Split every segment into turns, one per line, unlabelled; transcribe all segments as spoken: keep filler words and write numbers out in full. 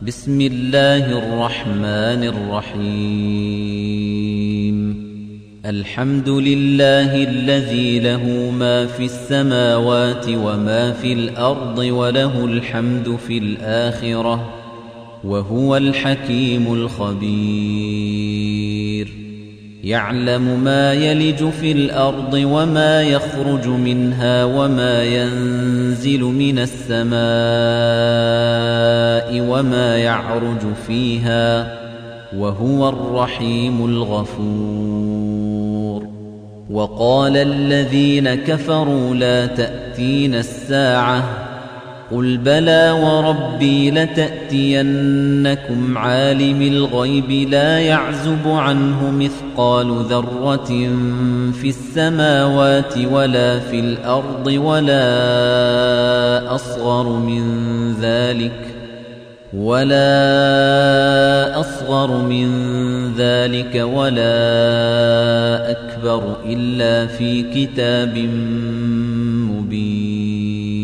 بسم الله الرحمن الرحيم الحمد لله الذي له ما في السماوات وما في الأرض وله الحمد في الآخرة وهو الحكيم الخبير يعلم ما يلج في الأرض وما يخرج منها وما ينزل من السماء وما يعرج فيها وهو الرحيم الغفور وقال الذين كفروا لا تأتين الساعة قل بلى وربي لتأتينكم عالم الغيب لا يعزب عنه مثقال ذرة في السماوات ولا في الأرض ولا أصغر من ذلك ولا أصغر من ذلك ولا أكبر إلا في كتاب مبين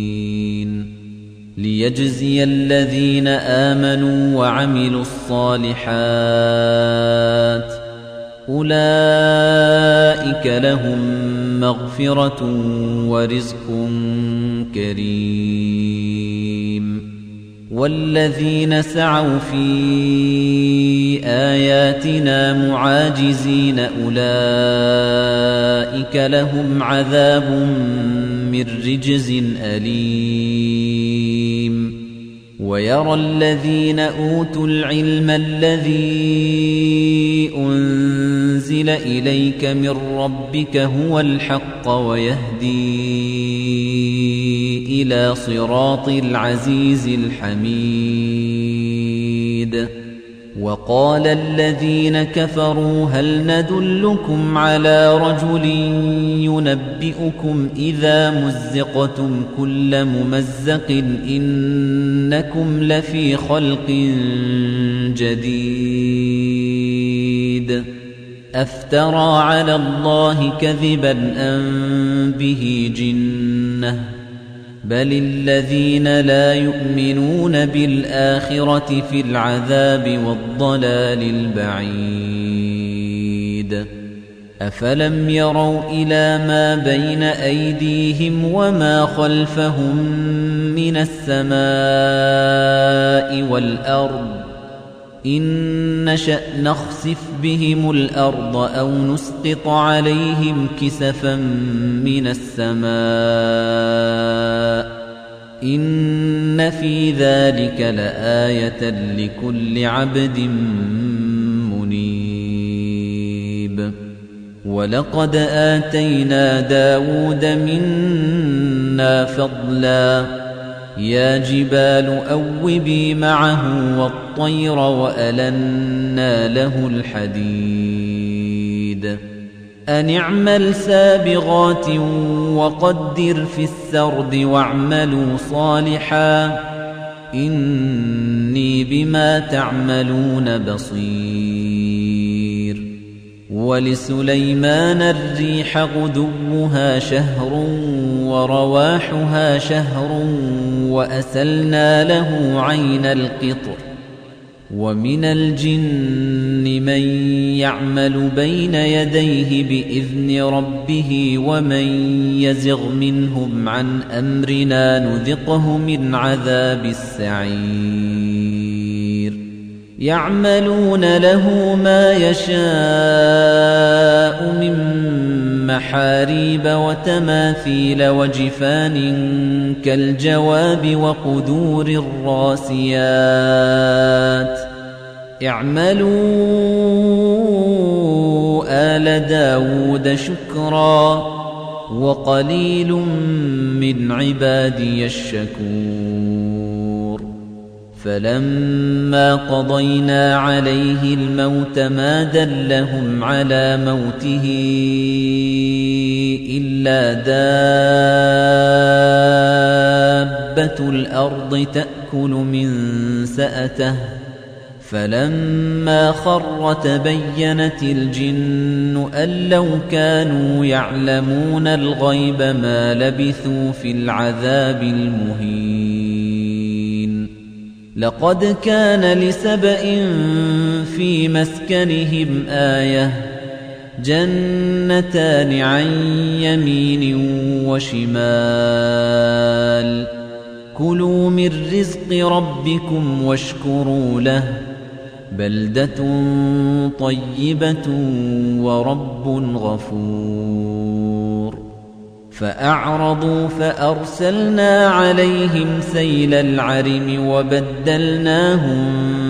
ليجزي الذين آمنوا وعملوا الصالحات أولئك لهم مغفرة ورزق كريم والذين سعوا في آياتنا معاجزين أولئك لهم عذاب من رجز أليم ويرى الذين أوتوا العلم الذي أنزل إليك من ربك هو الحق ويهدي إلى صراط العزيز الحميد وقال الذين كفروا هل ندلكم على رجل ينبئكم إذا مزقتم كل ممزق إنكم لفي خلق جديد أفترى على الله كذبا أم به جنة بل الذين لا يؤمنون بالآخرة في العذاب والضلال البعيد أفلم يروا إلى ما بين أيديهم وما خلفهم من السماء والأرض إن نشأ نخسف بهم الأرض أو نسقط عليهم كسفا من السماء إن في ذلك لآية لكل عبد منيب ولقد آتينا داود منا فضلا يا جبال أوبي معه والطير وألنا له الحديد أن اعمل سابغات وقدر في السرد واعملوا صالحا إني بما تعملون بصير ولسليمان الريح غدوها شهر ورواحها شهر وأسلنا له عين القطر ومن الجن من يعمل بين يديه بإذن ربه ومن يزغ منهم عن أمرنا نذقه من عذاب السعير يعملون له ما يشاء من محاريب وتماثيل وجفان كالجواب وقدور الراسيات اعملوا آل داود شكرا وقليل من عبادي الشكور فلما قضينا عليه الموت ما دلهم على موته إلا دابة الأرض تأكل من سأته فلما خر تبينت الجن أن لو كانوا يعلمون الغيب ما لبثوا في العذاب المهين لقد كان لسبإ في مسكنهم آية جنتان عن يمين وشمال كلوا من رزق ربكم واشكروا له بلدة طيبة ورب غفور فأعرضوا فأرسلنا عليهم سيل العرم وبدلناهم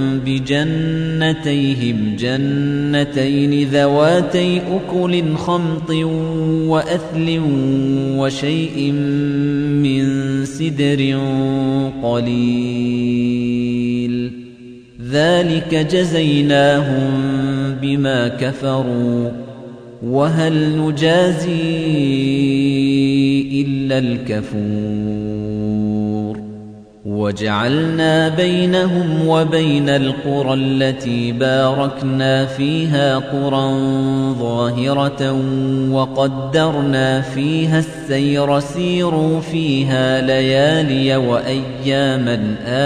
بجنتيهم جنتين ذواتي أكل خمط وأثل وشيء من سدر قليل ذلك جزيناهم بما كفروا وهل نجازي إلا الكفور وجعلنا بينهم وبين القرى التي باركنا فيها قرى ظاهرة وقدرنا فيها السير سيروا فيها ليالي وأياما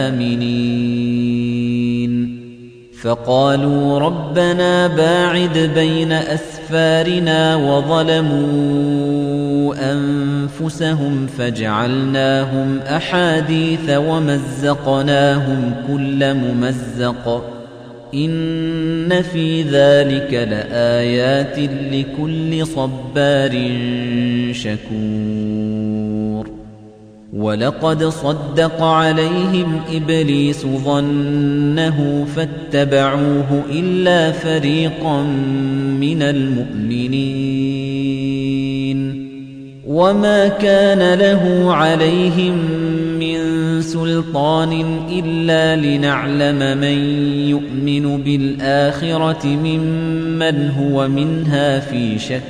آمنين فقالوا ربنا باعد بين أسفارنا وظلموا أنفسهم فجعلناهم أحاديث ومزقناهم كل ممزق إن في ذلك لآيات لكل صبار شكور ولقد صدق عليهم إبليس ظنه فاتبعوه إلا فريقا من المؤمنين وما كان له عليهم من سلطان إلا لنعلم من يؤمن بالآخرة ممن هو منها في شك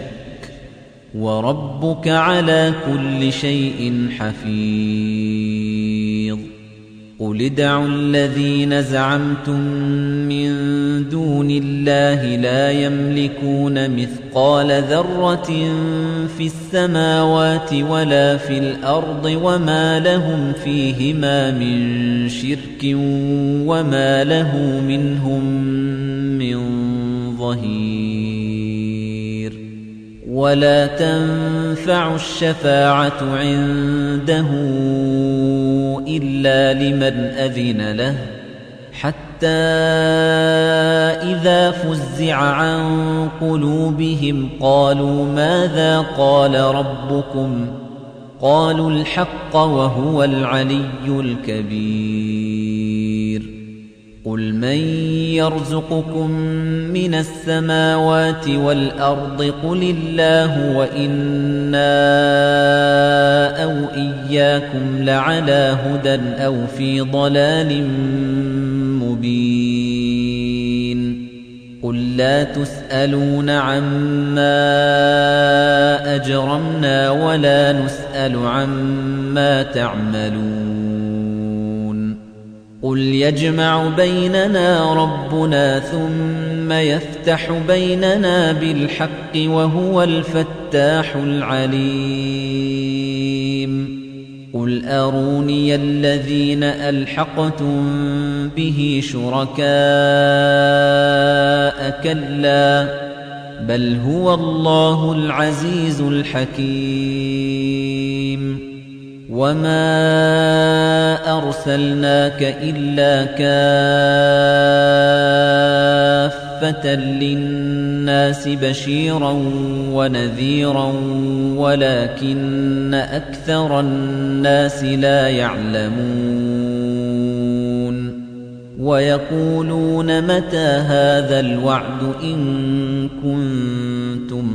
وربك على كل شيء حفيظ قل ادعوا الذين زعمتم من دون الله لا يملكون مثقال ذرة في السماوات ولا في الأرض وما لهم فيهما من شرك وما له منهم من ظهير ولا تنفع الشفاعة عنده إلا لمن أذن له حتى إذا فزع عن قلوبهم قالوا ماذا قال ربكم قالوا الحق وهو العلي الكبير قل من يرزقكم من السماوات والأرض قل الله وإنا أو إياكم لعلى هدى أو في ضلال مبين قل لا تسألون عما أجرمنا ولا نسأل عما تعملون قل يجمع بيننا ربنا ثم يفتح بيننا بالحق وهو الفتاح العليم قل أروني الذين ألحقتم به شركاء كلا بل هو الله العزيز الحكيم وما أرسلناك إلا كافة للناس بشيرا ونذيرا ولكن أكثر الناس لا يعلمون ويقولون متى هذا الوعد إن كنتم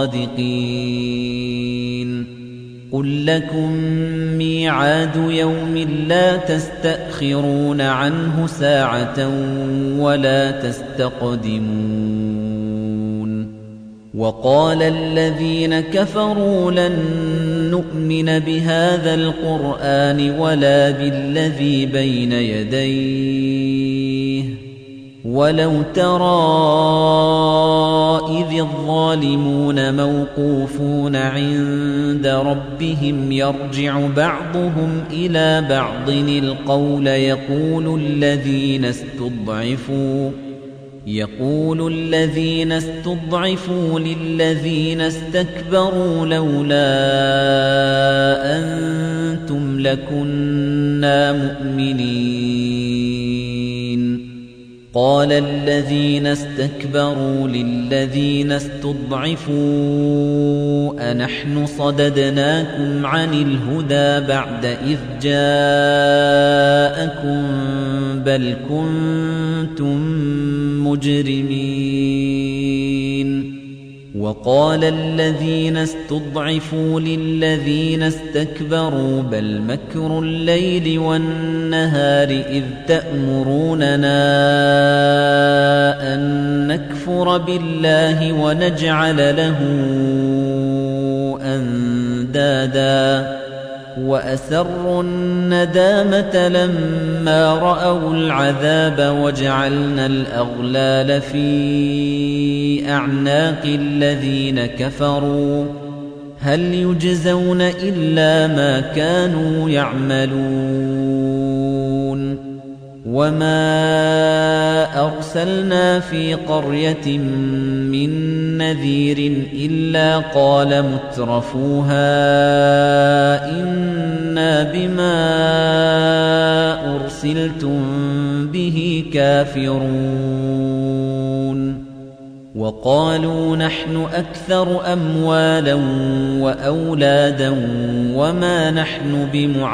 صادقين قل لكم ميعاد يوم لا تستأخرون عنه ساعة ولا تستقدمون وقال الذين كفروا لن نؤمن بهذا القرآن ولا بالذي بين يديه ولو ترى إذ الظالمون موقوفون عند ربهم يرجع بعضهم إلى بعض القول يقول الذين استضعفوا يقول الذين استضعفوا للذين استكبروا لولا أنتم لكنا مؤمنين قال الذين استكبروا للذين استضعفوا أنحن صددناكم عن الهدى بعد إذ جاءكم بل كنتم مجرمين وقال الذين استضعفوا للذين استكبروا بل مكر الليل والنهار إذ تأمروننا أن نكفر بالله ونجعل له أندادا وأسروا الندامة لما رأوا العذاب وجعلنا الأغلال في أعناق الذين كفروا هل يجزون إلا ما كانوا يعملون وما أرسلنا في قرية من نذير إلا قال مترفوها إنا بما أرسلتم به كافرون وقالوا نحن أكثر أموالا وأولادا وما نحن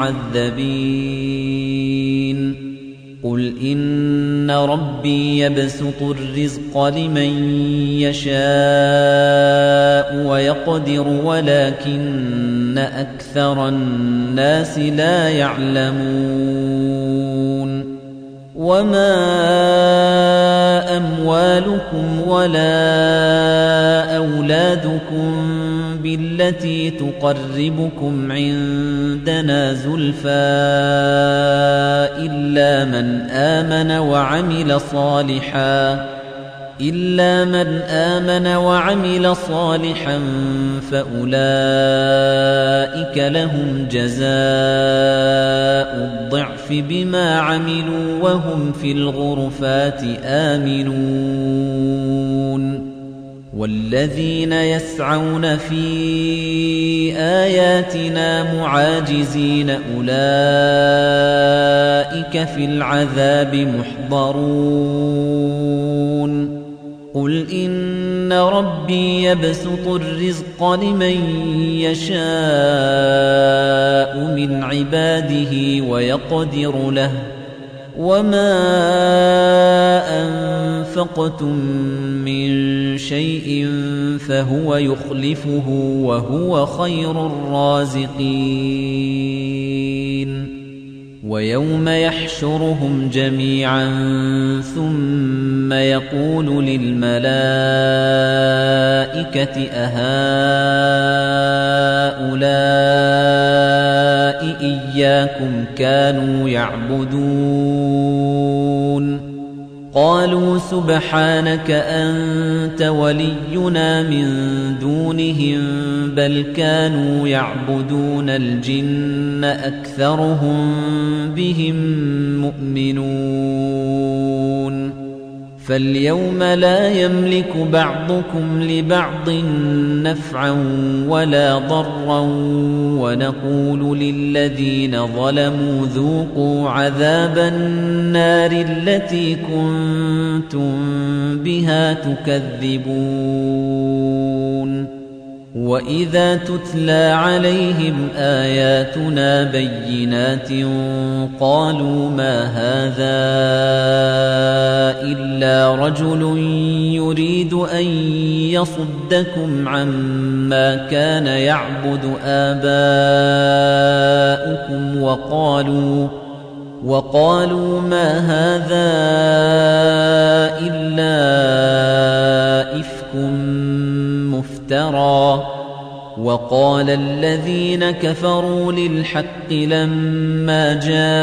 بمعذبين قل إن ربي يبسط الرزق لمن يشاء ويقدر ولكن أكثر الناس لا يعلمون وما أموالكم ولا أولادكم بالتي تقربكم عندنا زلفى إلا من آمن وعمل صالحا إلا من آمن وعمل صالحا فأولئك لهم جزاء الضعف بما عملوا وهم في الغرفات آمنون والذين يسعون في آياتنا معاجزين أولئك في العذاب محضرون قل إن ربي يبسط الرزق لمن يشاء من عباده ويقدر له وما أنفقتم من شيء فهو يخلفه وهو خير الرازقين ويوم يحشرهم جميعا ثم يقول للملائكة أهؤلاء إياكم كانوا يعبدون قالوا سبحانك أنت ولينا من دونهم بل كانوا يعبدون الجن أكثرهم بهم مؤمنون فاليوم لا يملك بعضكم لبعض نفعا ولا ضرا ونقول للذين ظلموا ذوقوا عذاب النار التي كنتم بها تكذبون وإذا تتلى عليهم آياتنا بينات قالوا ما هذا إلا رجل يريد أن يصدكم عما كان يعبد آباؤكم وقالوا وقالوا ما هذا إلا إفك مفترى وقال الذين كفروا للحق لما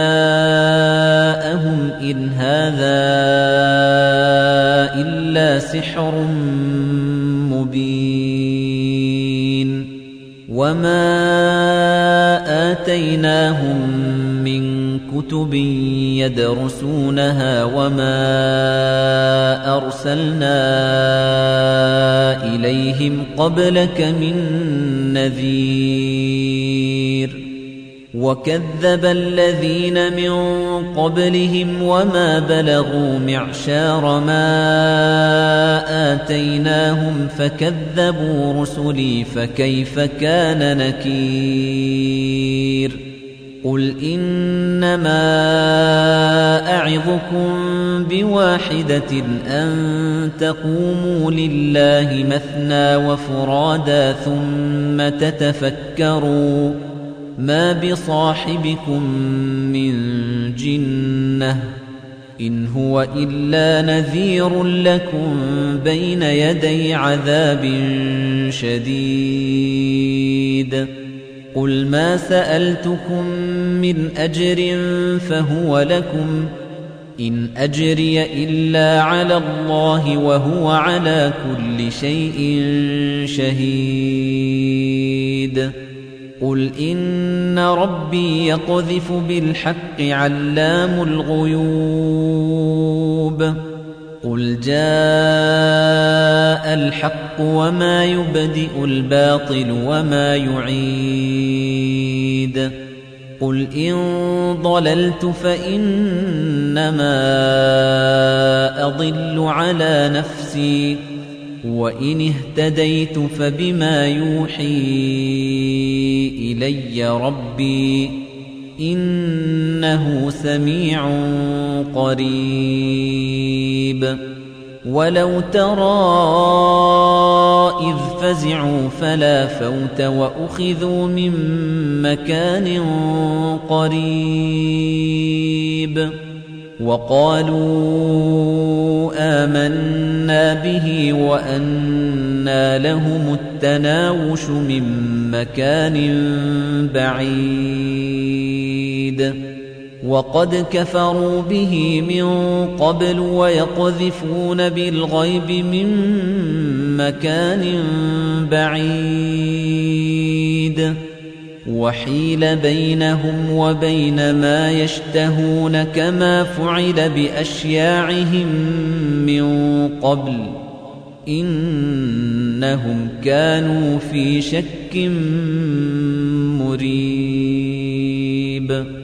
جاءهم إن هذا إلا سحر وما آتيناهم من كتب يدرسونها وما أرسلنا إليهم قبلك من نذير وكذب الذين من قبلهم وما بلغوا معشار ما آتيناهم فكذبوا رسلي فكيف كان نكير قل إنما أعظكم بواحدة أن تقوموا لله مثنى وفرادا ثم تتفكروا ما بصاحبكم من جنة إن هو إلا نذير لكم بين يدي عذاب شديد قل ما سألتكم من أجر فهو لكم إن أجري إلا على الله وهو على كل شيء شهيد قل إن ربي يقذف بالحق علام الغيوب قل جاء الحق وما يبدئ الباطل وما يعيد قل إن ضللت فإنما أضل على نفسي وإن اهتديت فبما يوحي إلي ربي إنه سميع قريب ولو ترى إذ فزعوا فلا فوت وأخذوا من مكان قريب وقالوا آمنا به وأنى لهم التناوش من مكان بعيد وقد كفروا به من قبل ويقذفون بالغيب من مكان بعيد وحيل بينهم وبين ما يشتهون كما فعل بأشياعهم من قبل إنهم كانوا في شك مريب